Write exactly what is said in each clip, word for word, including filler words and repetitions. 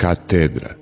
katedra.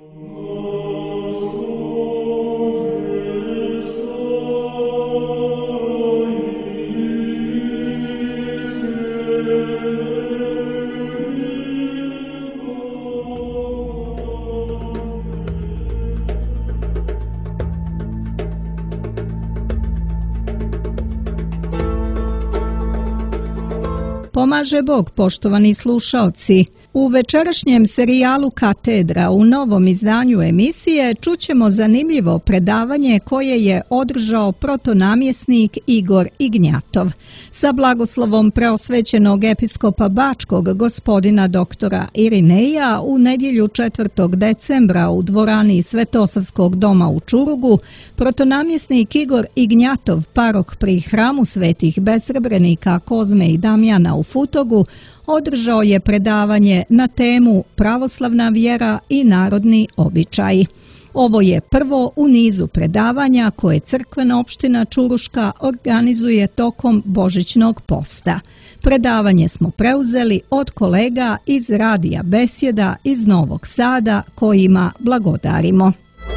Pomaže Bog, poštovani slušaoci. U večerašnjem serijalu Katedra u novom izdanju emisije čućemo zanimljivo predavanje koje je održao protonamjesnik Igor Ignjatov. Sa blagoslovom preosvećenog episkopa Bačkog gospodina doktora Irineja u nedjelju četvrtog decembra u dvorani Svetosavskog doma u Čurugu, protonamjesnik Igor Ignjatov, parok pri hramu svetih besrebrenika Kozme i Damjana u Futogu, održao je predavanje na temu Pravoslavna vjera i narodni običaji. Ovo je prvo u nizu predavanja koje crkvena opština Čuruška organizuje tokom Božićnog posta. Predavanje smo preuzeli od kolega iz Radija Besjeda iz Novog Sada, kojima blagodarimo.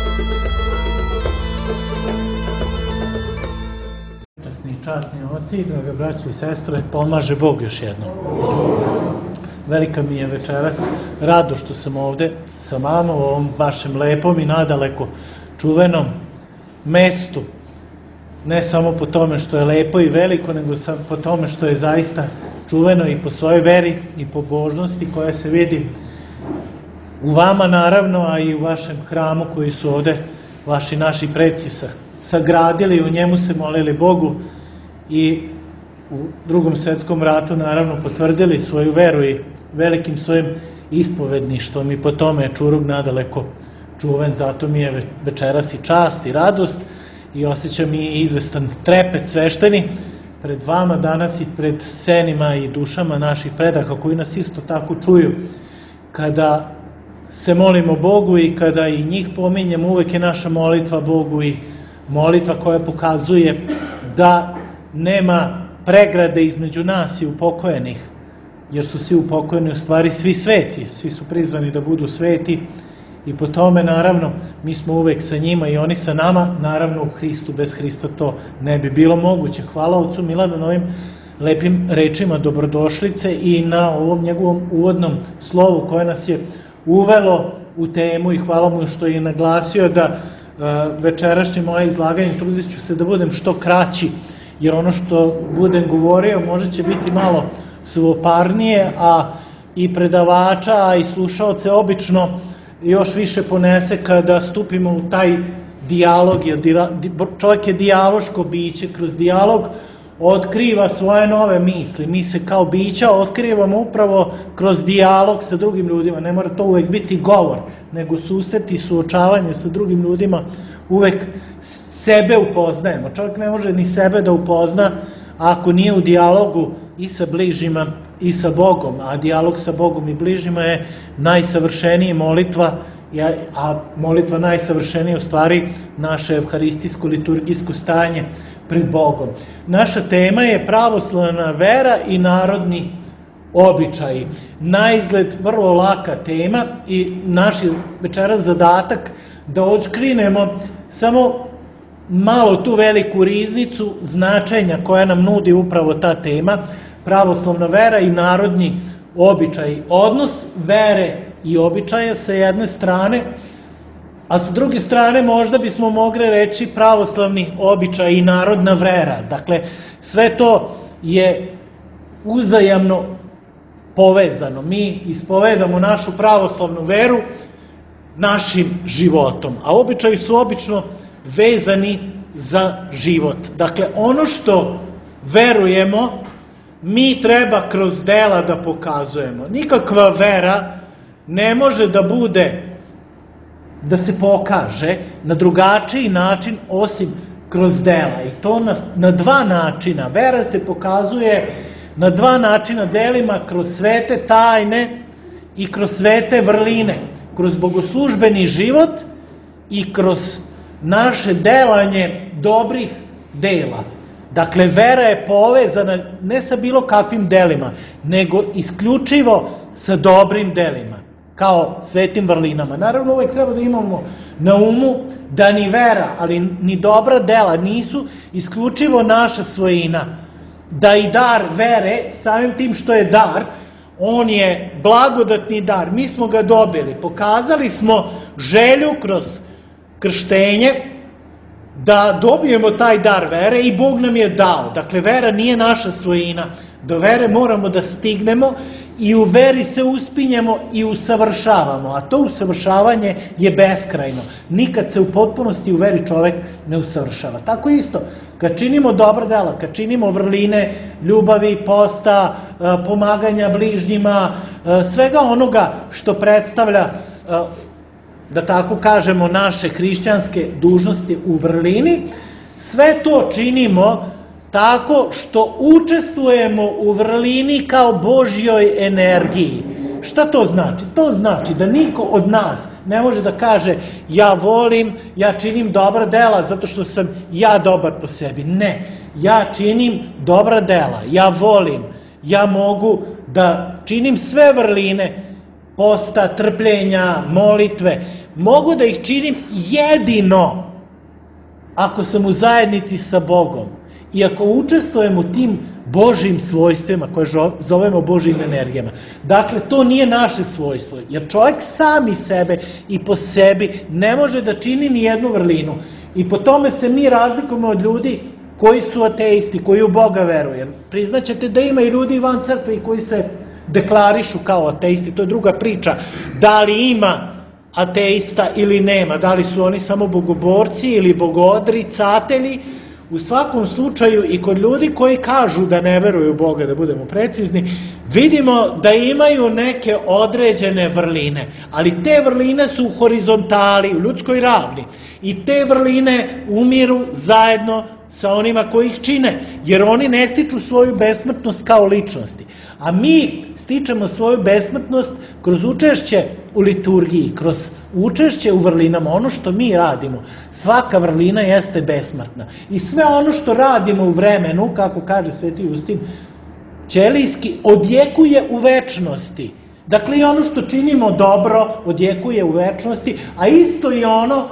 Časni oci, draga braćo i sestre, pomaže Bog još jednom. Velika mi je večeras rado što sam ovde sa vama u ovom vašem lepom i nadaleko čuvenom mestu. Ne samo po tome što je lepo i veliko, nego po tome što je zaista čuveno i po svojoj veri i po božnosti koja se vidi u vama naravno, a i u vašem hramu koji su ovde vaši naši preci sagradili i u njemu se molili Bogu i u Drugom svetskom ratu naravno potvrdili svoju veru i velikim svojim ispovedništvom i po tome je Čurug nadaleko čuven, zato mi je večeras i čast i radost i osjećam i izvestan trepet svešteni pred vama danas i pred senima i dušama naših predaka koji nas isto tako čuju. Kada se molimo Bogu i kada i njih pominjemo, uvek je naša molitva Bogu i molitva koja pokazuje da nema pregrade između nas i upokojenih, jer su svi upokojeni u stvari svi sveti, svi su prizvani da budu sveti i po tome naravno mi smo uvek sa njima i oni sa nama, naravno u Hristu, bez Hrista to ne bi bilo moguće. Hvala ocu Milanu na ovim lepim rečima dobrodošlice i na ovom njegovom uvodnom slovu koje nas je uvelo u temu i hvala mu što je naglasio da večerašnje moje izlaganje trudit ću se da budem što kraći, jer ono što budem govorio možda će biti malo suvoparnije, a i predavača, a i slušaoce obično još više ponese kada stupimo u taj dijalog, jer čovjek je dijaloško biće, kroz dijalog otkriva svoje nove misli. Mi se kao bića otkrivamo upravo kroz dijalog sa drugim ljudima. Ne mora to uvek biti govor, nego susret i suočavanje sa drugim ljudima. Uvek sebe upoznajemo. Čovjek ne može ni sebe da upozna ako nije u dijalogu i sa bližima i sa Bogom. A dijalog sa Bogom i bližima je najsavršenija molitva, a molitva najsavršenija u stvari naše evharistijsko liturgijsko stanje pred Bogom. Naša tema je pravoslavna vera i narodni običaji. Naizgled vrlo laka tema i naš je večeras zadatak da otkrijemo samo malo tu veliku riznicu značenja koja nam nudi upravo ta tema, pravoslavna vera i narodni običaji. Odnos vere i običaja sa jedne strane, a sa druge strane možda bismo mogli reći pravoslavni običaj i narodna vera. Dakle, sve to je uzajamno povezano. Mi ispovedamo našu pravoslavnu veru našim životom, a običaji su obično vezani za život. Dakle, ono što verujemo, mi treba kroz dela da pokazujemo. Nikakva vera ne može da bude, da se pokaže na drugačiji način osim kroz dela. I to na, na dva načina. Vera se pokazuje na dva načina delima, kroz svete tajne i kroz svete vrline. Kroz bogoslužbeni život i kroz naše delanje dobrih dela. Dakle, vera je povezana ne sa bilo kakvim delima, nego isključivo sa dobrim delima. kao svetim vrlinama. Naravno, uvek treba da imamo na umu da ni vera, ali ni dobra dela nisu isključivo naša svojina. Da i dar vere, samim tim što je dar, on je blagodatni dar. Mi smo ga dobili. Pokazali smo želju kroz krštenje da dobijemo taj dar vere i Bog nam je dao. Dakle, vera nije naša svojina. Do vere moramo da stignemo i u veri se uspinjemo i usavršavamo. A to usavršavanje je beskrajno. Nikad se u potpunosti u veri čovek ne usavršava. Tako isto, kad činimo dobra dela, kad činimo vrline ljubavi, posta, pomaganja bližnjima, svega onoga što predstavlja, da tako kažemo, naše hrišćanske dužnosti u vrlini, sve to činimo tako što učestvujemo u vrlini kao Božjoj energiji. Šta to znači? To znači da niko od nas ne može da kaže ja volim, ja činim dobra dela zato što sam ja dobar po sebi. Ne, ja činim dobra dela, ja volim, ja mogu da činim sve vrline posta, trpljenja, molitve. Mogu da ih činim jedino ako sam u zajednici sa Bogom i ako učestvujem u tim Božjim svojstvima koje zovemo Božjim energijama. Dakle, to nije naše svojstvo, jer čovjek sami sebe i po sebi ne može da čini ni jednu vrlinu. I po tome se mi razlikujemo od ljudi koji su ateisti, koji u Boga veruju. Priznaćete da ima i ljudi van crkve koji se deklarišu kao ateisti, to je druga priča. Da li ima ateista ili nema, da li su oni samo bogoborci ili bogodricatelji, u svakom slučaju i kod ljudi koji kažu da ne veruju u Boga, da budemo precizni, vidimo da imaju neke određene vrline, ali te vrline su u horizontali, u ljudskoj ravni i te vrline umiru zajedno sa onima koji ih čine, jer oni ne stiču svoju besmrtnost kao ličnosti. A mi stičemo svoju besmrtnost kroz učešće u liturgiji, kroz učešće u vrlinama. Ono što mi radimo, svaka vrlina jeste besmrtna. I sve ono što radimo u vremenu, kako kaže Sveti Justin Ćelijski, odjekuje u večnosti. Dakle, i ono što činimo dobro odjekuje u večnosti, a isto i ono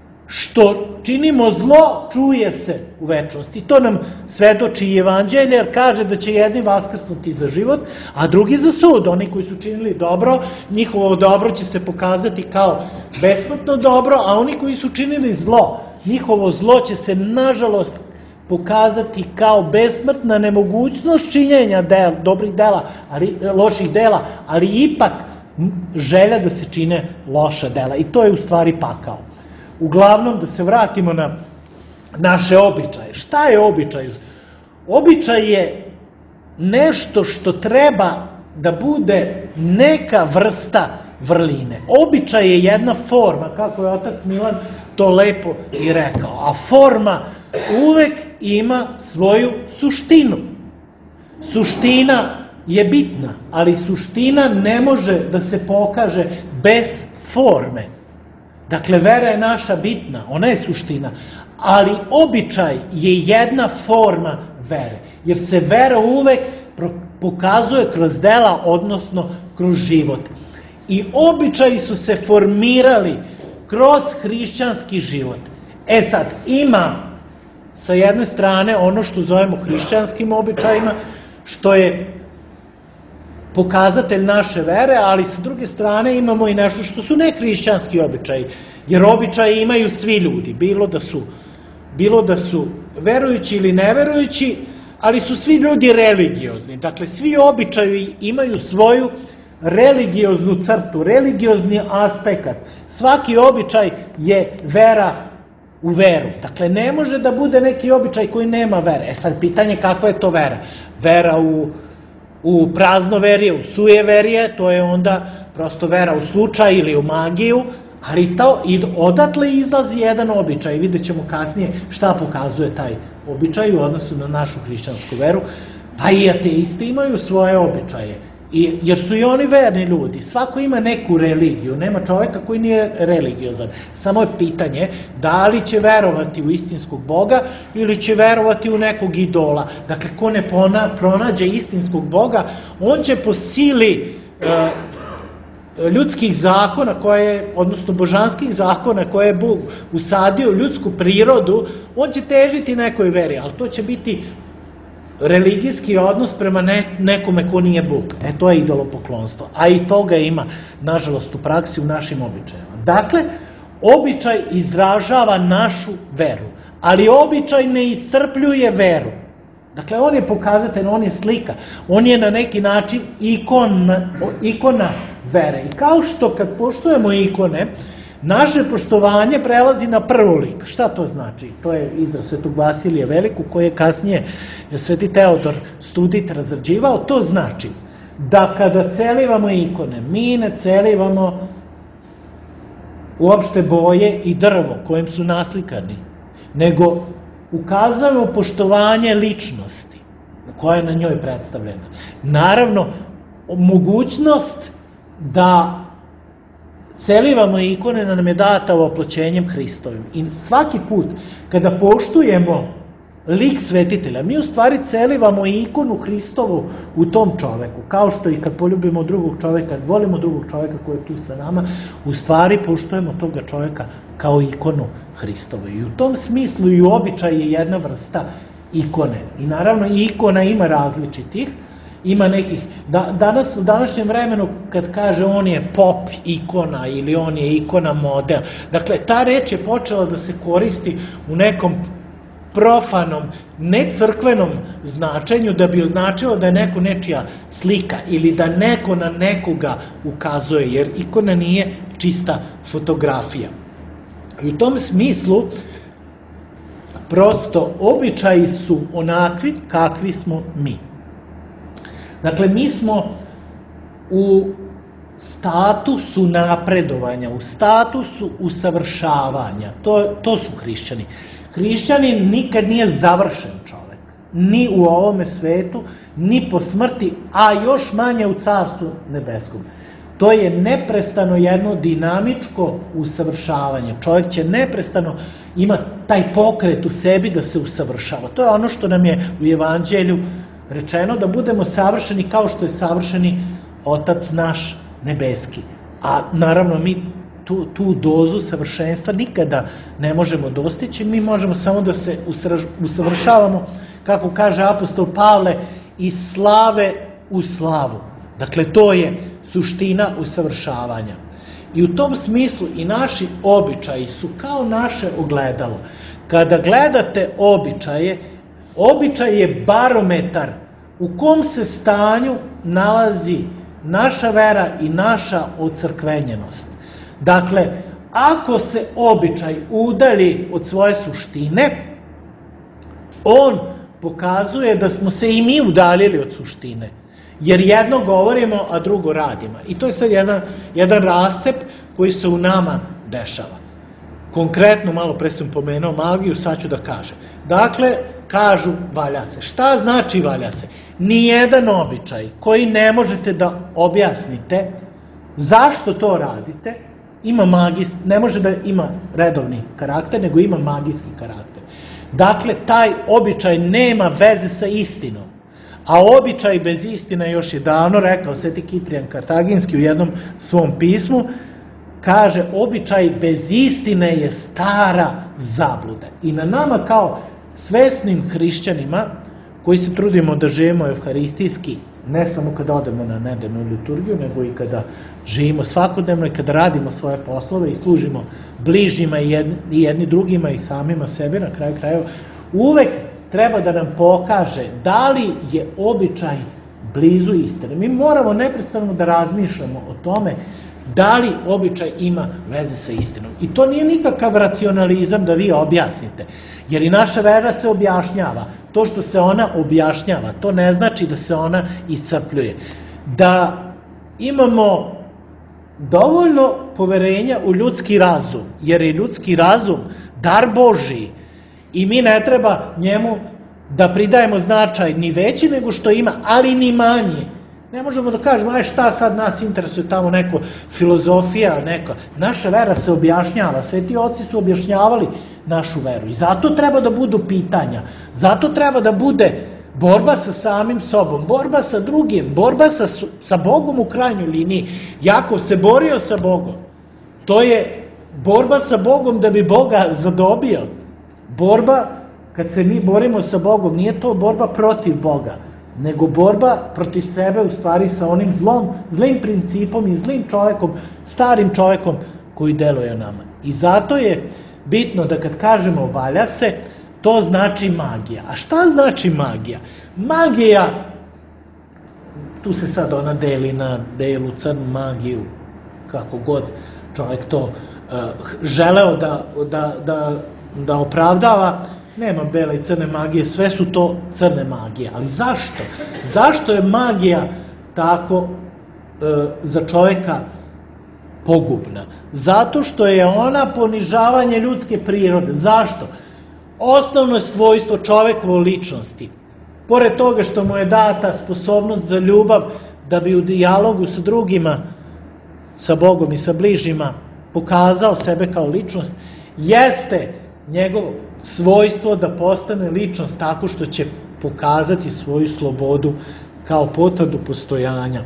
što činimo zlo, čuje se u večnosti. To nam svedoči i Evanđelje, jer kaže da će jedni vaskrsnuti za život, a drugi za sud. Oni koji su činili dobro, njihovo dobro će se pokazati kao besmrtno dobro, a oni koji su činili zlo, njihovo zlo će se, nažalost, pokazati kao besmrtna nemogućnost činjenja del, dobrih dela, ali, loših dela, ali ipak želja da se čine loša dela. I to je u stvari pakao. Uglavnom, da se vratimo na naše običaje. Šta je običaj? Običaj je nešto što treba da bude neka vrsta vrline. Običaj je jedna forma, kako je otac Milan to lepo i rekao. A forma uvek ima svoju suštinu. Suština je bitna, ali suština ne može da se pokaže bez forme. Dakle, vera je naša bitna, ona je suština, ali običaj je jedna forma vere, jer se vera uvek pokazuje kroz dela, odnosno kroz život. I običaji su se formirali kroz hrišćanski život. E sad, ima sa jedne strane ono što zovemo hrišćanskim običajima, što je pokazatelj naše vere, ali sa druge strane imamo i nešto što su nehrišćanski običaji, jer običaje imaju svi ljudi, bilo da su, bilo da su verujući ili neverujući, ali su svi ljudi religiozni. Dakle, svi običaji imaju svoju religioznu crtu, religiozni aspekt. Svaki običaj je vera u veru. Dakle, ne može da bude neki običaj koji nema vere. E sad, pitanje kakva je to vera? Vera u u praznoverije, u sujeverije, to je onda prosto vera u slučaj ili u magiju, ali to, i odatle izlazi jedan običaj. Vidjet ćemo kasnije šta pokazuje taj običaj u odnosu na našu hrišćansku veru. Pa i ateisti imaju svoje običaje, I, jer su i oni verni ljudi. Svako ima neku religiju, nema čoveka koji nije religiozan. Samo je pitanje da li će verovati u istinskog Boga ili će verovati u nekog idola. Dakle, ko ne pona, pronađe istinskog Boga, on će po sili e, ljudskih zakona, koje, odnosno božanskih zakona koje je Bog usadio u ljudsku prirodu, on će težiti nekoj veri, ali to će biti religijski odnos prema ne, nekome ko nije Bog. E, to je idolopoklonstvo. A i toga ima, nažalost, u praksi, u našim običajima. Dakle, običaj izražava našu veru, ali običaj ne iscrpljuje veru. Dakle, on je pokazatelj, on je slika, on je na neki način ikona, ikona vere. I kao što kad poštujemo ikone, naše poštovanje prelazi na prvolik. Šta to znači? To je izraz Svetog Vasilija Velikog, koji je kasnije Sveti Teodor Studit razrađivao. To znači da kada celivamo ikone, mi ne celivamo uopšte boje i drvo kojim su naslikani, nego ukazujemo poštovanje ličnosti koja je na njoj predstavljena. Naravno, mogućnost da celivamo ikone nam je data oploćenjem Hristovim. I svaki put kada poštujemo lik svetitelja, mi u stvari celivamo ikonu Hristovu u tom čoveku. Kao što i kad poljubimo drugog čoveka, kad volimo drugog čoveka koji je tu sa nama, u stvari poštujemo toga čoveka kao ikonu Hristovu. I u tom smislu i običaj je jedna vrsta ikone. I naravno ikona ima različitih, ima nekih, da, danas u današnjem vremenu kad kaže on je pop ikona ili on je ikona model, dakle ta reč je počela da se koristi u nekom profanom, necrkvenom značenju da bi označilo da je neko nečija slika ili da neko na nekoga ukazuje, jer ikona nije čista fotografija. I u tom smislu prosto običaji su onakvi kakvi smo mi. Dakle, mi smo u statusu napredovanja, u statusu usavršavanja. To, to su hrišćani. Hrišćanin nikad nije završen čovek. Ni u ovome svetu, ni po smrti, a još manje u carstvu nebeskom. To je neprestano jedno dinamičko usavršavanje. Čovjek će neprestano imati taj pokret u sebi da se usavršava. To je ono što nam je u Evanđelju rečeno, da budemo savršeni kao što je savršeni Otac naš nebeski. A naravno mi tu, tu dozu savršenstva nikada ne možemo dostići, mi možemo samo da se usavršavamo, kako kaže apostol Pavle, iz slave u slavu. Dakle, to je suština usavršavanja. I u tom smislu i naši običaji su kao naše ogledalo. Kada gledate običaje, običaj je barometar u kom se stanju nalazi naša vera i naša ocrkvenjenost. Dakle, ako se običaj udalji od svoje suštine, on pokazuje da smo se i mi udaljili od suštine. Jer jedno govorimo, a drugo radimo. I to je sad jedan, jedan rascep koji se u nama dešava. Konkretno, malo pre sam pomenuo magiju, sad ću da kažem. Dakle, kažu valja se. Šta znači valja se? Nijedan običaj koji ne možete da objasnite zašto to radite, ima magijski, ne može da ima redovni karakter, nego ima magijski karakter. Dakle, taj običaj nema veze sa istinom. A običaj bez istine, još je davno rekao Sveti Kiprijan Kartaginski u jednom svom pismu, kaže, običaj bez istine je stara zabluda. I na nama kao svesnim hrišćanima, koji se trudimo da živimo evharistijski, ne samo kada odemo na nedeljnu liturgiju, nego i kada živimo svakodnevno i kada radimo svoje poslove i služimo bližnjima i jedni, i jedni drugima i samima sebi, na kraju krajeva, uvek treba da nam pokaže da li je običaj blizu istine. Mi moramo neprestano da razmišljamo o tome da li običaj ima veze sa istinom. I to nije nikakav racionalizam da vi objasnite, jer i naša vera se objašnjava. To što se ona objašnjava, to ne znači da se ona iscrpljuje. Da imamo dovoljno poverenja u ljudski razum, jer je ljudski razum dar Božiji i mi ne treba njemu da pridajemo značaj ni veći nego što ima, ali ni manji. Ne možemo da kažemo, aj šta sad nas interesuje tamo neko filozofija, neka. Naša vera se objašnjava, sveti oci su objašnjavali našu veru i zato treba da budu pitanja, zato treba da bude Borba sa samim sobom, borba sa drugim, borba sa, sa Bogom u krajnjoj liniji. Jakov se borio sa Bogom. To je borba sa Bogom da bi Boga zadobio. Borba, kad se mi borimo sa Bogom, nije to borba protiv Boga, nego borba protiv sebe, u stvari sa onim zlom, zlim principom i zlim čovekom, starim čovekom koji deluje nama. I zato je bitno da kad kažemo valja se, to znači magija. A šta znači magija? Magija, tu se sad ona deli na belu, crnu magiju, kako god čovjek to uh, želeo da, da, da, da opravdava, nema bele i crne magije, sve su to crne magije. Ali zašto? Zašto je magija tako uh, za čovjeka pogubna? Zato što je ona ponižavanje ljudske prirode. Zašto? Osnovno svojstvo čovekove ličnosti, pored toga što mu je data sposobnost za ljubav, da bi u dijalogu sa drugima, sa Bogom i sa bližnjima pokazao sebe kao ličnost, jeste njegovo svojstvo da postane ličnost tako što će pokazati svoju slobodu kao potvrdu postojanja.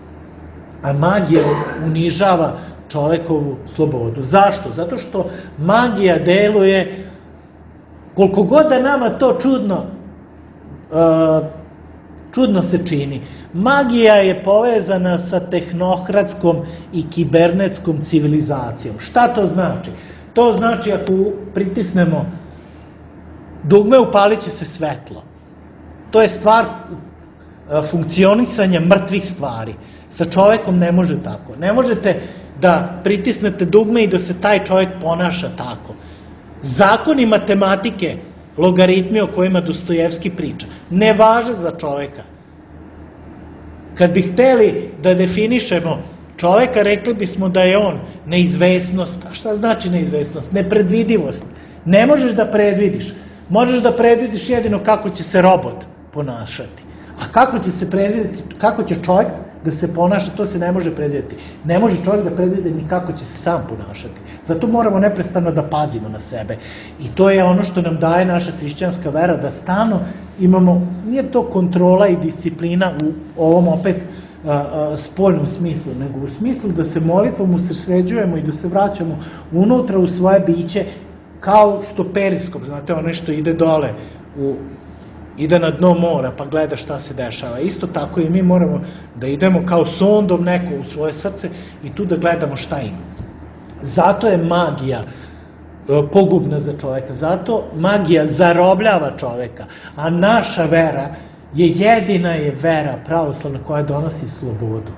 A magija unižava čovekovu slobodu. Zašto? Zato što magija deluje, koliko god da nama to čudno, uh, čudno se čini, magija je povezana sa tehnokratskom i kibernetskom civilizacijom. Šta to znači? To znači ako pritisnemo dugme, upalit će se svetlo. To je stvar uh, funkcionisanja mrtvih stvari. Sa čovekom ne može tako. Ne možete da pritisnete dugme i da se taj čovek ponaša tako. Zakoni matematike, logaritmi o kojima Dostojevski priča, ne važe za čoveka. Kad bi hteli da definišemo čoveka, rekli bismo da je on neizvesnost. A šta znači neizvesnost? Nepredvidivost. Ne možeš da predvidiš. Možeš da predvidiš jedino kako će se robot ponašati. A kako će se predvideti, kako će čovjek da se ponaša, to se ne može predvideti. Ne može čovjek da predvide ni kako će se sam ponašati. Zato moramo neprestano da pazimo na sebe. I to je ono što nam daje naša hrišćanska vera, da stalno imamo, nije to kontrola i disciplina u ovom opet a, a, spoljnom smislu, nego u smislu da se molitvom usređujemo i da se vraćamo unutra u svoje biće, kao što periskop, znate, ono što ide dole u ide na dno mora pa gleda šta se dešava. Isto tako i mi moramo da idemo kao sondom neko u svoje srce i tu da gledamo šta ima. Zato je magija pogubna za čoveka, zato magija zarobljava čoveka, a naša vera je jedina je vera pravoslavna koja donosi slobodu.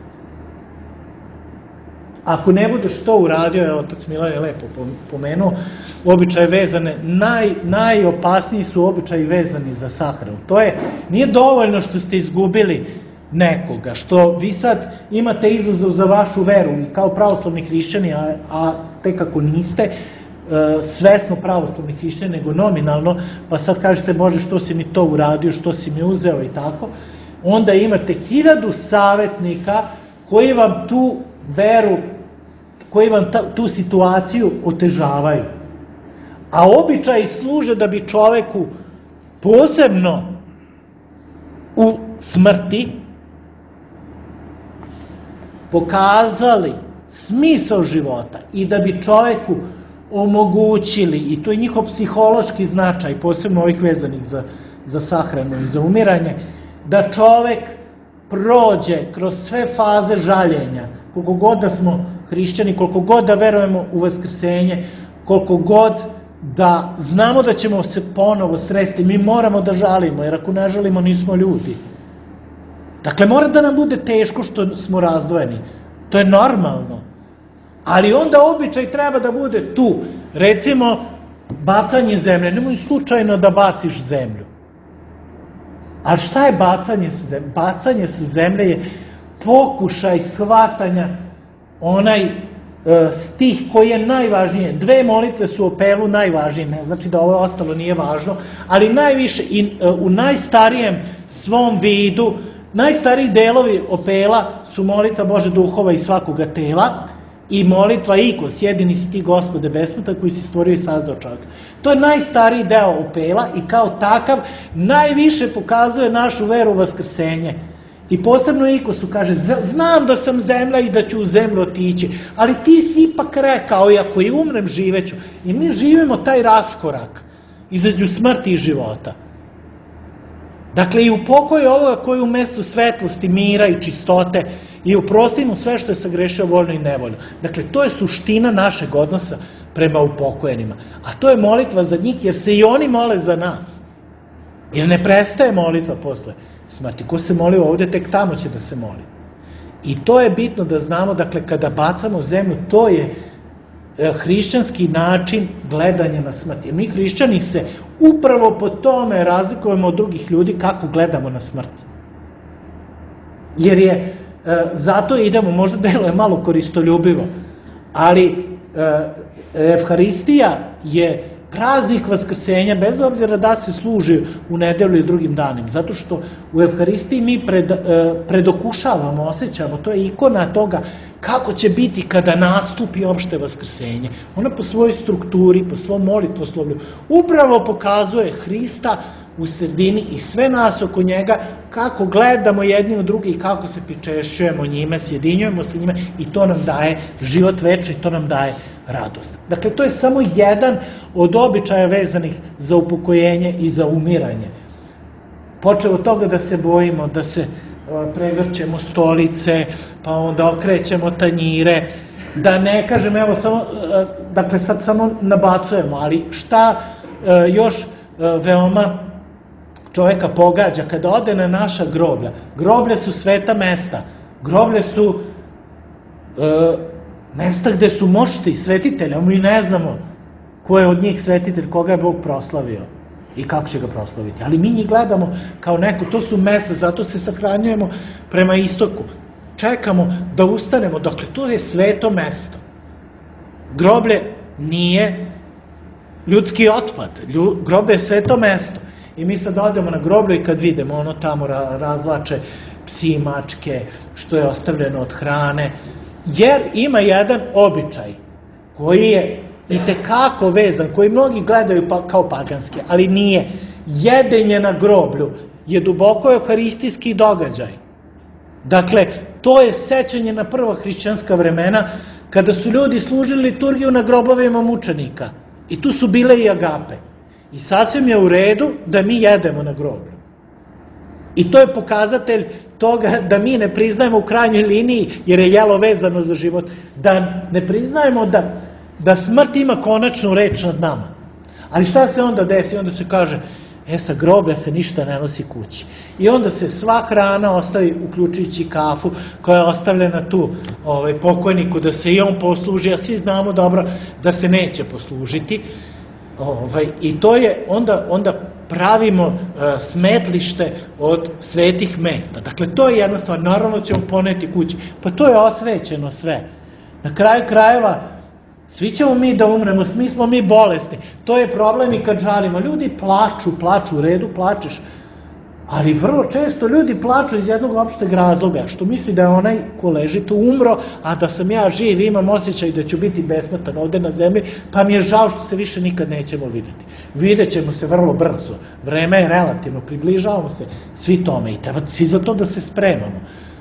Ako ne budeš to uradio, je otac Milan je lepo pomenuo, običaje vezane, naj, najopasniji su običaji vezani za sahranu. To je, nije dovoljno što ste izgubili nekoga, što vi sad imate izazov za vašu veru i kao pravoslavni hrišćani, a, a tek ako niste e, svesno pravoslavni hrišćani, nego nominalno, pa sad kažete, Bože, što si mi to uradio, što si mi uzeo i tako, onda imate hiljadu savjetnika koji vam tu veru, koji vam ta, tu situaciju otežavaju. A običaji služe da bi čoveku posebno u smrti pokazali smisao života i da bi čoveku omogućili, i to je njihov psihološki značaj, posebno ovih vezanih za, za sahranu i za umiranje, da čovek prođe kroz sve faze žaljenja, koliko god da smo hrišćani, koliko god da verujemo u vaskrsenje, koliko god da znamo da ćemo se ponovo sresti, mi moramo da žalimo, jer ako ne žalimo nismo ljudi. Dakle, mora da nam bude teško što smo razdvojeni. To je normalno. Ali onda običaj treba da bude tu. Recimo, bacanje zemlje. Nemoj slučajno da baciš zemlju. Ali šta je bacanje sa zemlje? Bacanje sa zemlje je pokušaj shvatanja onaj stih koji je najvažnije. Dve molitve su u Opelu najvažnije, ne znači da ovo ostalo nije važno, ali najviše i u najstarijem svom vidu, najstariji delovi Opela su molitva Bože duhova i svakoga tela i molitva ikos, jedini si ti Gospode besmrtan koji si stvorio i sazdao čovjeka. To je najstariji deo opela i kao takav najviše pokazuje našu veru u vaskrsenje. I posebno ikosu kaže, znam da sam zemlja i da ću u zemlju otići, ali ti si ipak rekao, i ako i umrem živeću. I mi živimo taj raskorak između smrti i života. Dakle, i u pokoju ovoga koji u mestu svetlosti, mira i čistote i uprosti mu sve što je sagrešio voljno i nevoljno. Dakle, to je suština našeg odnosa prema upokojenima. A to je molitva za njih, jer se i oni mole za nas. Jer ne prestaje molitva posle smrti. Ko se moli ovde, tek tamo će da se moli. I to je bitno da znamo, dakle, kada bacamo zemlju, to je hrišćanski način gledanja na smrt. Jer mi hrišćani se upravo po tome razlikujemo od drugih ljudi kako gledamo na smrt. Jer je, zato idemo, možda deluje malo koristoljubivo, ali Evharistija je praznik vaskrsenja, bez obzira da se služi u nedelju i drugim danima, zato što u Evharistiji mi pred, predokušavamo, osjećamo, to je ikona toga kako će biti kada nastupi opšte vaskrsenje. Ona po svojoj strukturi, po svom molitvoslovlju, upravo pokazuje Hrista u sredini i sve nas oko njega, kako gledamo jedni u drugi i kako se pričešćujemo njime, sjedinjujemo se njime i to nam daje život večni, to nam daje radost. Dakle, to je samo jedan od običaja vezanih za upokojenje i za umiranje. Počeo od toga da se bojimo, da se prevrćemo stolice, pa onda okrećemo tanjire, da ne kažem, evo samo, dakle sad samo nabacujemo, ali šta još veoma čoveka pogađa kada ode na naša groblja. Groblje su sveta mesta, groblje su mesta gde su mošti svetitelja, mi ne znamo ko je od njih svetitelj, koga je Bog proslavio i kako će ga proslaviti. Ali mi njih gledamo kao neko, to su mesta, zato se sahranjujemo prema istoku. Čekamo da ustanemo, dakle, to je sveto mesto. Groblje nije ljudski otpad, groblje je sveto mesto. I mi sad odemo na groblje i kad vidimo ono tamo razlače psi, mačke, što je ostavljeno od hrane, jer ima jedan običaj koji je itekako vezan, koji mnogi gledaju kao paganski, ali nije. Jedenje na groblju je duboko evharistijski događaj. Dakle, to je sećanje na prva hrišćanska vremena, kada su ljudi služili liturgiju na grobovima mučenika. I tu su bile i agape. I sasvim je u redu da mi jedemo na groblju. I to je pokazatelj toga da mi ne priznajemo u krajnjoj liniji, jer je jelo vezano za život, da ne priznajemo da, da smrt ima konačnu reč nad nama. Ali šta se onda desi? Onda se kaže, e, sa groblja se ništa ne nosi kući. I onda se sva hrana ostavi, uključujući kafu, koja je ostavljena tu ovaj, pokojniku, da se i on posluži, a svi znamo dobro da se neće poslužiti. Ovaj, I to je, onda, onda pravimo uh, smetlište od svetih mesta. Dakle, to je jedna stvar. Naravno ćemo poneti kući. Pa to je osvećeno sve. Na kraju krajeva, svi ćemo mi da umremo, svi smo mi bolesni. To je problem i kad žalimo. Ljudi plaču, plaču, u redu plačeš. Ali vrlo često ljudi plaču iz jednog opšteg razloga, što misli da je onaj ko leži tu umro, a da sam ja živ, imam osjećaj da ću biti besmrtan ovde na zemlji, pa mi je žao što se više nikad nećemo videti. Vidjet ćemo se vrlo brzo. Vreme je relativno, približavamo se svi tome i treba svi za to da se spremamo.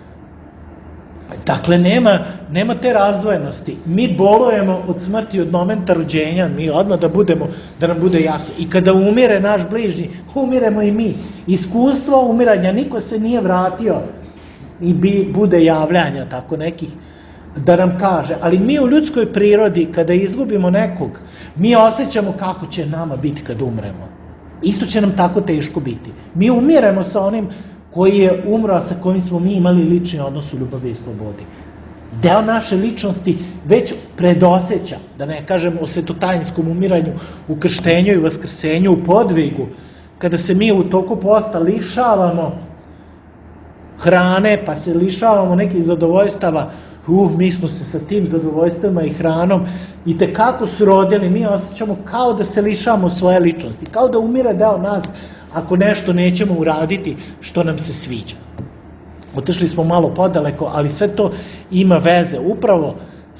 Dakle, nema, nema te razdvojenosti. Mi bolujemo od smrti od momenta rođenja, mi odmah da budemo, da nam bude jasno. I kada umire naš bližnji, umiremo i mi. Iskustvo umiranja, niko se nije vratio i bi, bude javljanja tako nekih da nam kaže. Ali mi u ljudskoj prirodi, kada izgubimo nekog, mi osjećamo kako će nama biti kad umremo. Isto će nam tako teško biti. Mi umiremo sa onim koji je umro, a sa kojim smo mi imali lični odnos u ljubavi i slobodi. Deo naše ličnosti već predoseća, da ne kažem o svetotajinskom umiranju, u krštenju i vaskrsenju, u podvigu, kada se mi u toku posta lišavamo hrane, pa se lišavamo nekih zadovoljstava, uh, mi smo se sa tim zadovoljstvama i hranom i tekako su rodili, mi osjećamo kao da se lišavamo svoje ličnosti, kao da umire deo nas ako nešto nećemo uraditi što nam se sviđa. Otišli smo malo podaleko, ali sve to ima veze. Upravo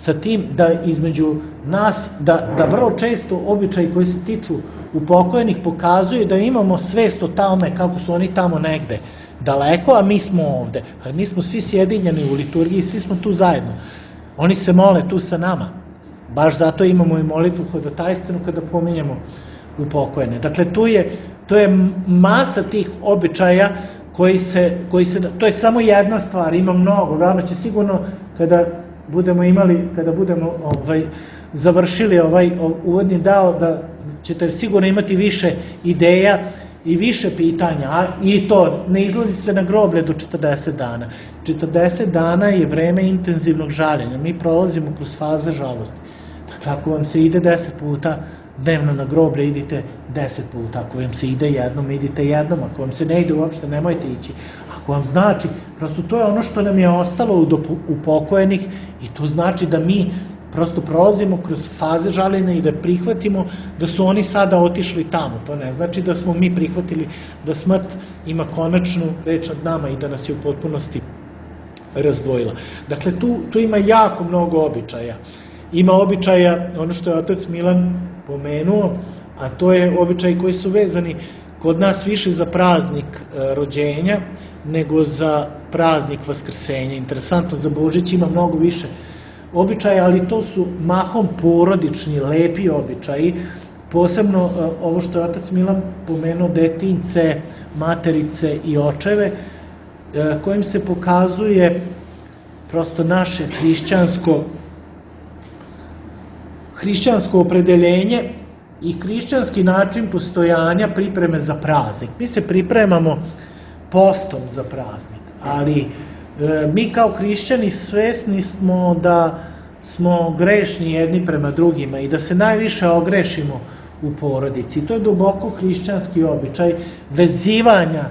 sa tim da između nas, da, da vrlo često običaji koji se tiču upokojenih pokazuju da imamo svest o tome kako su oni tamo negde daleko, a mi smo ovde. Pa mi smo svi sjedinjeni u liturgiji, svi smo tu zajedno. Oni se mole tu sa nama. Baš zato imamo i molitvu hodotajstvenu kada pominjemo upokojene. Dakle, tu je, to je masa tih običaja koji se, koji se, to je samo jedna stvar, ima mnogo. Vama će sigurno kada budemo imali, kada budemo ovaj, završili ovaj uvodni dao, da ćete sigurno imati više ideja i više pitanja, a i to ne izlazi se na groblje do četrdeset dana. četrdeset dana je vreme intenzivnog žaljenja, mi prolazimo kroz faze žalosti. Dakle, ako vam se ide deset puta dnevno na groblje, idite deset puta, ako vam se ide jednom, idite jednom, ako vam se ne ide uopšte, nemojte ići. Ako vam znači, prosto to je ono što nam je ostalo upokojenih i to znači da mi prosto prolazimo kroz faze žaljenja i da prihvatimo da su oni sada otišli tamo. To ne znači da smo mi prihvatili da smrt ima konačnu reč nad nama i da nas je u potpunosti razdvojila. Dakle, tu, tu ima jako mnogo običaja. Ima običaja, ono što je otac Milan pomenuo, a to je običaj koji su vezani kod nas više za praznik rođenja nego za praznik vaskrsenja. Interesantno, za Božić ima mnogo više običaja, ali to su mahom porodični, lepi običaji, posebno ovo što je otac Milan pomenuo, detince, materice i očeve, kojim se pokazuje prosto naše hrišćansko hrišćansko opredeljenje i hrišćanski način postojanja pripreme za praznik. Mi se pripremamo postom za praznik, ali mi kao hrišćani svesni smo da smo grešni jedni prema drugima i da se najviše ogrešimo u porodici. To je duboko hrišćanski običaj vezivanja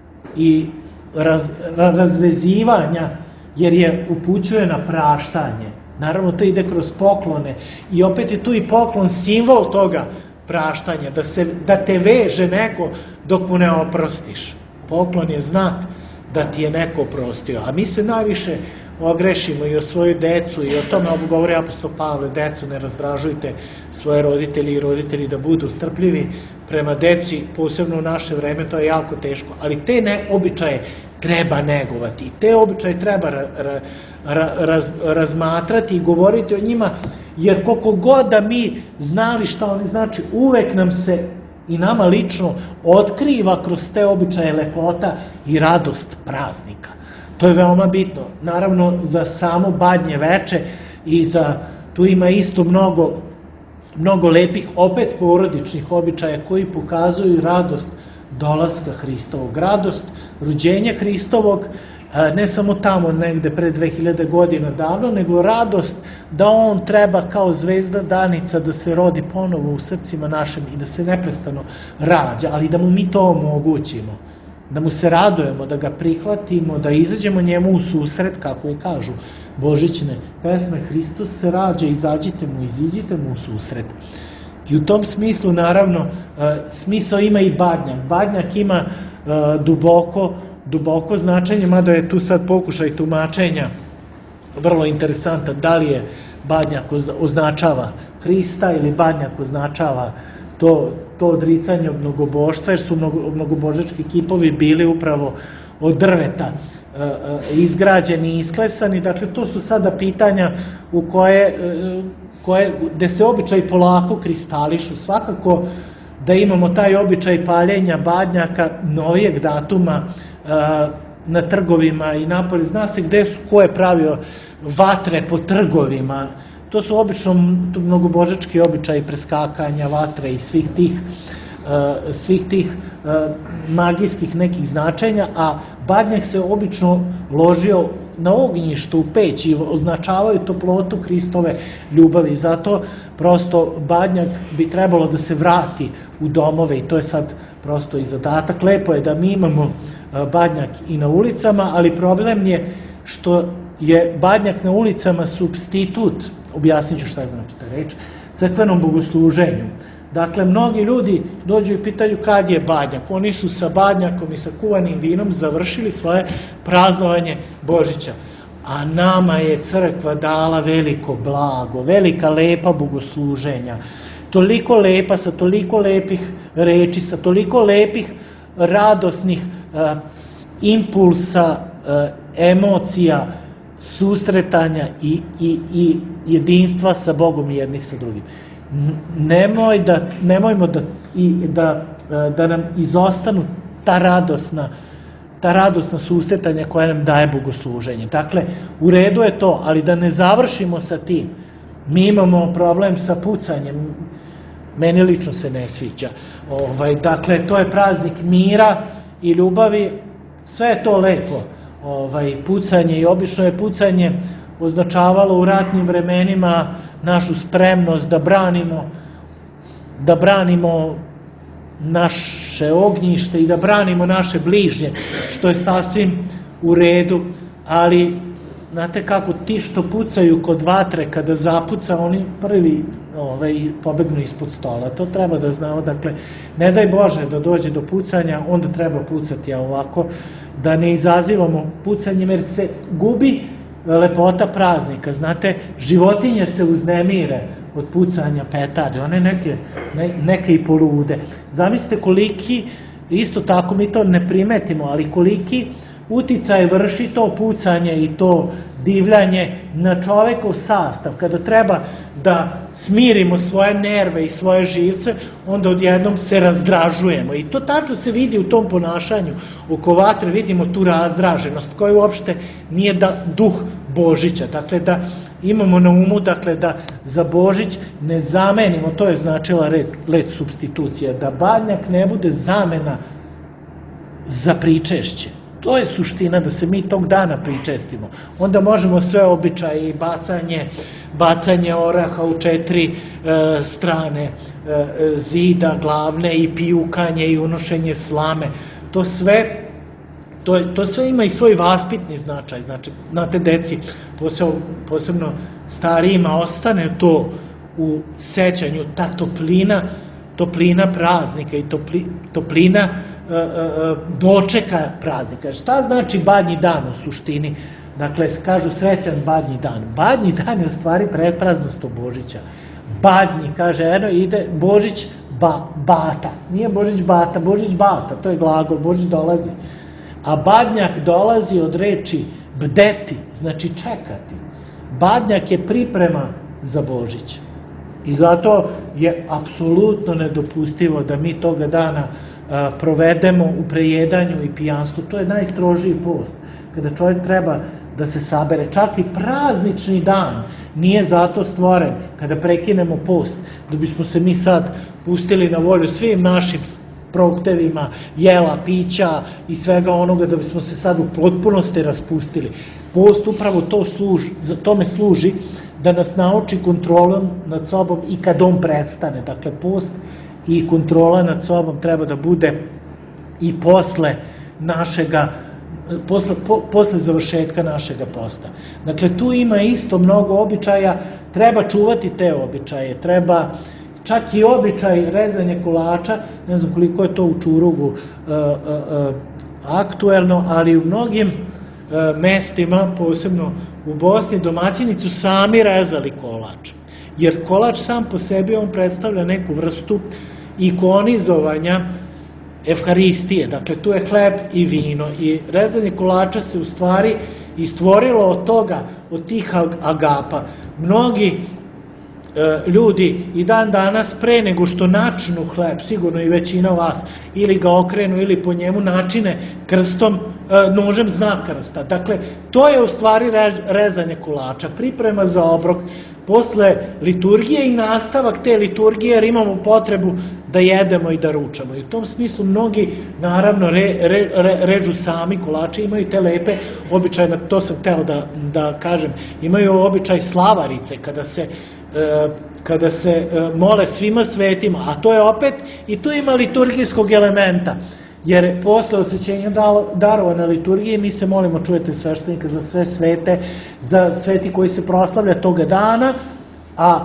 i raz, razvezivanja, jer je upućuje na praštanje. Naravno, to ide kroz poklone i opet je tu i poklon simbol toga praštanja, da, se, da te veže neko dok mu ne oprostiš. Poklon je znak da ti je neko oprostio, a mi se najviše ogrešimo i o svoju decu i o tome govori apostol Pavle, decu ne razdražujte svoje roditelji i roditelji da budu strpljivi prema deci, posebno u naše vreme, to je jako teško, ali te ne običaje treba negovati i te običaje treba ra, ra, ra, raz, razmatrati i govoriti o njima, jer koliko god da mi znali šta oni znači, uvek nam se i nama lično otkriva kroz te običaje lepota i radost praznika. To je veoma bitno. Naravno, za samo Badnje veče i za, tu ima isto mnogo, mnogo lepih, opet porodičnih običaja koji pokazuju radost dolaska Hristovog, radost rođenja Hristovog, ne samo tamo negde pre dve hiljade godina davno, nego radost da on treba kao zvezda danica da se rodi ponovo u srcima našim i da se neprestano rađa, ali da mu mi to omogućimo, da mu se radujemo, da ga prihvatimo, da izađemo njemu u susret, kako i kažu božićne pesme, Hristos se rađa, izađite mu, iziđite mu u susret. I u tom smislu, naravno, smisao ima i Badnjak. Badnjak ima duboko, duboko značenje, mada je tu sad pokušaj tumačenja vrlo interesantan, da li je Badnjak označava Hrista ili Badnjak označava to, to odricanje od mnogoboštva, jer su mnogo, mnogobožački kipovi bili upravo od drveta izgrađeni i isklesani. Dakle, to su sada pitanja u koje, koje, gde se običaj polako kristališu. Svakako da imamo taj običaj paljenja badnjaka novijeg datuma na trgovima i napolje. Zna se gde su, ko je pravio vatre po trgovima. To su obično mnogobožački običaji preskakanja vatre i svih tih, svih tih magijskih nekih značenja, a badnjak se obično ložio na ognjištu u peć i označavaju toplotu Hristove ljubavi. Zato prosto badnjak bi trebalo da se vrati u domove i to je sad prosto i zadatak. Lepo je da mi imamo badnjak i na ulicama, ali problem je što je badnjak na ulicama supstitut, objasnit ću šta je znači ta reč, crkvenom bogosluženju. Dakle, mnogi ljudi dođu i pitaju kad je badnjak. Oni su sa badnjakom i sa kuvanim vinom završili svoje praznovanje Božića. a nama je crkva dala veliko blago, velika lepa bogosluženja, toliko lepa, sa toliko lepih reči, sa toliko lepih radosnih uh, impulsa, uh, emocija, susretanja i, i, i jedinstva sa Bogom i jednih sa drugim. Nemoj da, nemojmo da, i, da, da nam izostanu ta radosna, ta radosna susretanja koja nam daje bogosluženje. Dakle, u redu je to, ali da ne završimo sa tim. Mi imamo problem sa pucanjem, meni lično se ne sviđa. Ovaj, dakle, to je praznik mira i ljubavi, sve je to lepo. Ovaj, pucanje i obično je pucanje označavalo u ratnim vremenima našu spremnost da branimo, da branimo naše ognjište i da branimo naše bližnje, što je sasvim u redu, ali znate kako, ti što pucaju kod vatre, kada zapuca, oni prvi ovaj, pobegnu ispod stola. To treba da znamo, dakle, ne daj Bože da dođe do pucanja, onda treba pucati, a ovako da ne izazivamo pucanje, jer se gubi lepota praznika. Znate, životinje se uznemire od pucanja petarde, one neke, ne, neke i polude. Zamislite koliki, isto tako mi to ne primetimo, ali koliki uticaj vrši to pucanje i to divljanje na čovekov sastav. Kada treba da smirimo svoje nerve i svoje živce, onda odjednom se razdražujemo. I to tačno se vidi u tom ponašanju. Oko vatre vidimo tu razdraženost koja uopšte nije da duh Božića. Dakle, da imamo na umu, dakle, da za Božić ne zamenimo, to je značila red, let substitucija, da badnjak ne bude zamena za pričešće. To je suština, da se mi tog dana pričestimo. Onda možemo sve običaje, bacanje, bacanje oraha u četiri e, strane e, zida glavne i pijukanje i unošenje slame. To sve, to, to sve ima i svoj vaspitni značaj. Znači, znate, deci, posebno, posebno starijima ostane to u sećanju, ta toplina, toplina praznika i topli, toplina dočeka praznika. Šta znači badnji dan u suštini? Dakle, kažu srećan badnji dan. Badnji dan je u stvari predpraznost Božića. Badnji, kaže, eno ide Božić ba, bata. Nije Božić bata, Božić bata, to je glagol, Božić dolazi. A badnjak dolazi od reči bdeti, znači čekati. Badnjak je priprema za Božić. I zato je apsolutno nedopustivo da mi toga dana provedemo u prejedanju i pijanstvu. To je najstrožiji post, kada čovjek treba da se sabere. Čak i praznični dan nije zato stvoren, kada prekinemo post, da bismo se mi sad pustili na volju svim našim prohtevima, jela, pića i svega onoga, da bismo se sad u potpunosti raspustili. Post upravo to služi, za tome služi da nas nauči kontrolom nad sobom i kad on prestane. Dakle, post i kontrola nad sobom treba da bude i posle našega, posle, po, posle završetka našega posta. Dakle, tu ima isto mnogo običaja, treba čuvati te običaje, treba čak i običaj rezanje kolača, ne znam koliko je to u Čurugu uh, uh, uh, aktuelno, ali u mnogim uh, mestima, posebno u Bosni, domaćini su sami rezali kolač. Jer kolač sam po sebi, on predstavlja neku vrstu ikonizovanja Evharistije. Dakle, tu je hleb i vino i rezanje kolača se u stvari i stvorilo od toga, od tih agapa. Mnogi e, ljudi i dan danas pre nego što načinu hleb, sigurno i većina vas, ili ga okrenu ili po njemu načine krstom, e, nožem znak krsta. Dakle, to je u stvari re, rezanje kolača, priprema za obrok, posle liturgije i nastavak te liturgije, jer imamo potrebu da jedemo i da ručamo. I u tom smislu mnogi, naravno, re, re, re, režu sami kolače, imaju te lepe običaje, to sam hteo da, da kažem, imaju običaj slavarice, kada se, e, kada se e, mole svima svetima, a to je opet, i tu ima liturgijskog elementa, jer posle osvećenja darova na liturgiji mi se molimo, čujete, sveštenika za sve svete, za sveti koji se proslavlja toga dana, a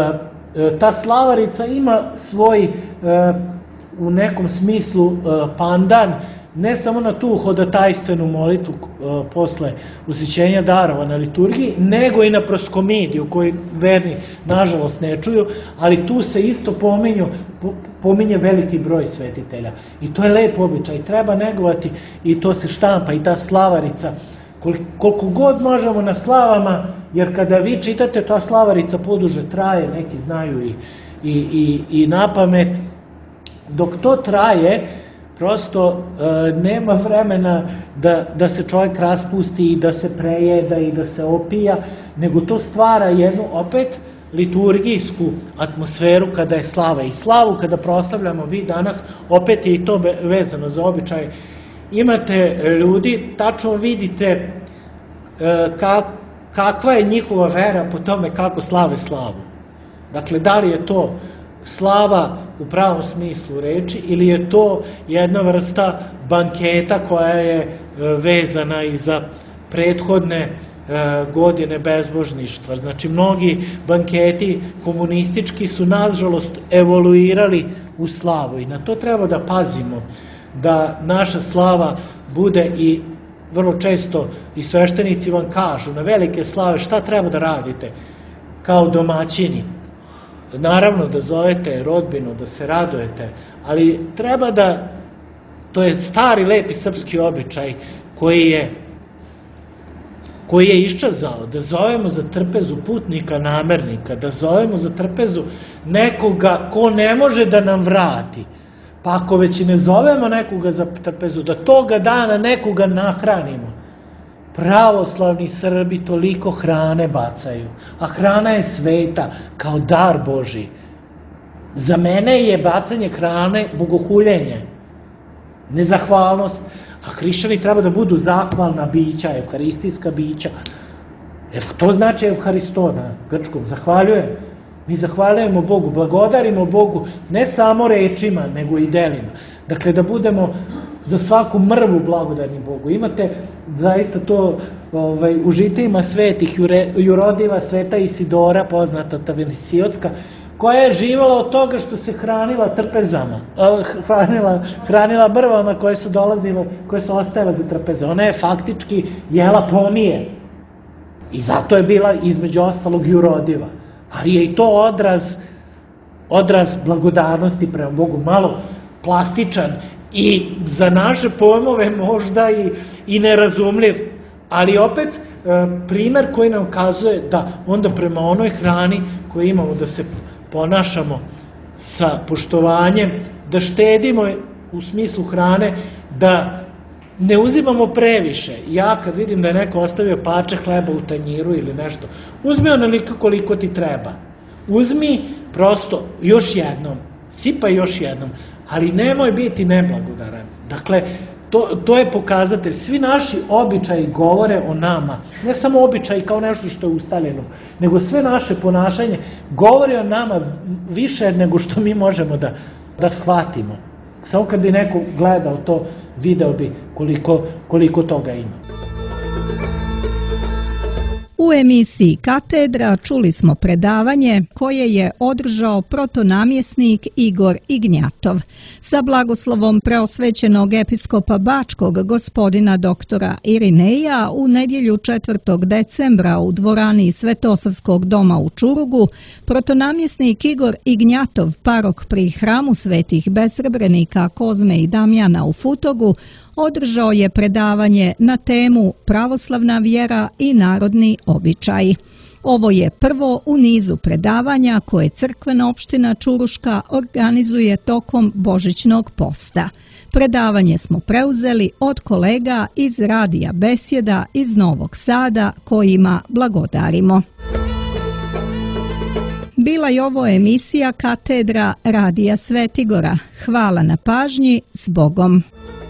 e, ta slavarica ima svoj e, u nekom smislu e, pandan ne samo na tu hodatajstvenu molitvu posle ushićenja darova na liturgiji, nego i na proskomidiju koju verni nažalost ne čuju, ali tu se isto pominju, pominje veliki broj svetitelja. I to je lep običaj, treba negovati i to se štampa i ta slavarica. Koliko god možemo na slavama, jer kada vi čitate, ta slavarica poduže traje, neki znaju i, i, i, i na pamet. Dok to traje, prosto e, nema vremena da, da se čovjek raspusti i da se prejeda i da se opija, nego to stvara jednu opet liturgijsku atmosferu kada je slava. I slavu kada proslavljamo vi danas, opet je i to vezano za običaj. Imate ljudi, tačno vidite e, kak, kakva je njihova vera po tome kako slave slavu. Dakle, da li je to slava u pravom smislu reči ili je to jedna vrsta banketa koja je vezana i za prethodne godine bezbožništva. Znači, mnogi banketi komunistički su nažalost evoluirali u slavu i na to treba da pazimo, da naša slava bude i vrlo često i sveštenici vam kažu na velike slave šta treba da radite kao domaćini. Naravno da zovete rodbinu, da se radujete, ali treba da, to je stari lepi srpski običaj koji je koji je iščezao, da zovemo za trpezu putnika namernika, da zovemo za trpezu nekoga ko ne može da nam vrati. Pa ako već i ne zovemo nekoga za trpezu, da toga dana nekoga nahranimo. Pravoslavni Srbi toliko hrane bacaju, a hrana je sveta, kao dar Božji. Za mene je bacanje hrane bogohuljenje, nezahvalnost, a hrišćani treba da budu zahvalna bića, evharistijska bića. To znači evharisto na grčkom, zahvaljujem. Mi zahvaljujemo Bogu, blagodarimo Bogu ne samo rečima, nego i delima. Dakle, da budemo za svaku mrvu blagodarni Bogu. Imate zaista to ovaj, u žitijima svetih, Jurodiva, sveta Isidora, poznata ta Veneciotska, koja je živala od toga što se hranila trpezama, hranila, hranila mrvama koje su dolazile, koje su ostajale za trpeze. Ona je faktički jela pomije. I zato je bila između ostalog Jurodiva. Ali je i to odraz, odraz blagodarnosti prema Bogu, malo plastičan i za naše pojmove možda i, i nerazumljiv, ali opet e, primer koji nam kazuje da onda prema onoj hrani koju imamo da se ponašamo sa poštovanjem, da štedimo u smislu hrane, da ne uzimamo previše. Ja kad vidim da je neko ostavio parče hleba u tanjiru ili nešto, uzmi onoliko koliko ti treba. Uzmi prosto još jednom, sipaj još jednom, ali nemoj biti neblagodaran. Dakle, to, to je pokazatelj. Svi naši običaji govore o nama. Ne samo običaji kao nešto što je ustaljeno, nego sve naše ponašanje govori o nama više nego što mi možemo da, da shvatimo. Samo kad bi neko gledao to, video bi koliko, koliko toga ima. U emisiji Katedra čuli smo predavanje koje je održao protonamjesnik Igor Ignjatov sa blagoslovom preosvećenog episkopa Bačkog gospodina doktora Irineja u nedjelju četvrtog decembra u dvorani Svetosavskog doma u Čurugu. Protonamjesnik Igor Ignjatov, parok pri hramu svetih besrebrenika Kozme i Damjana u Futogu, održao je predavanje na temu Pravoslavna vjera i narodni običaji. Ovo je prvo u nizu predavanja koje crkvena opština Čuruška organizuje tokom Božićnog posta. Predavanje smo preuzeli od kolega iz Radija Besjeda iz Novog Sada kojima blagodarimo. Bila je ovo emisija Katedra Radija Svetigora. Hvala na pažnji, s Bogom.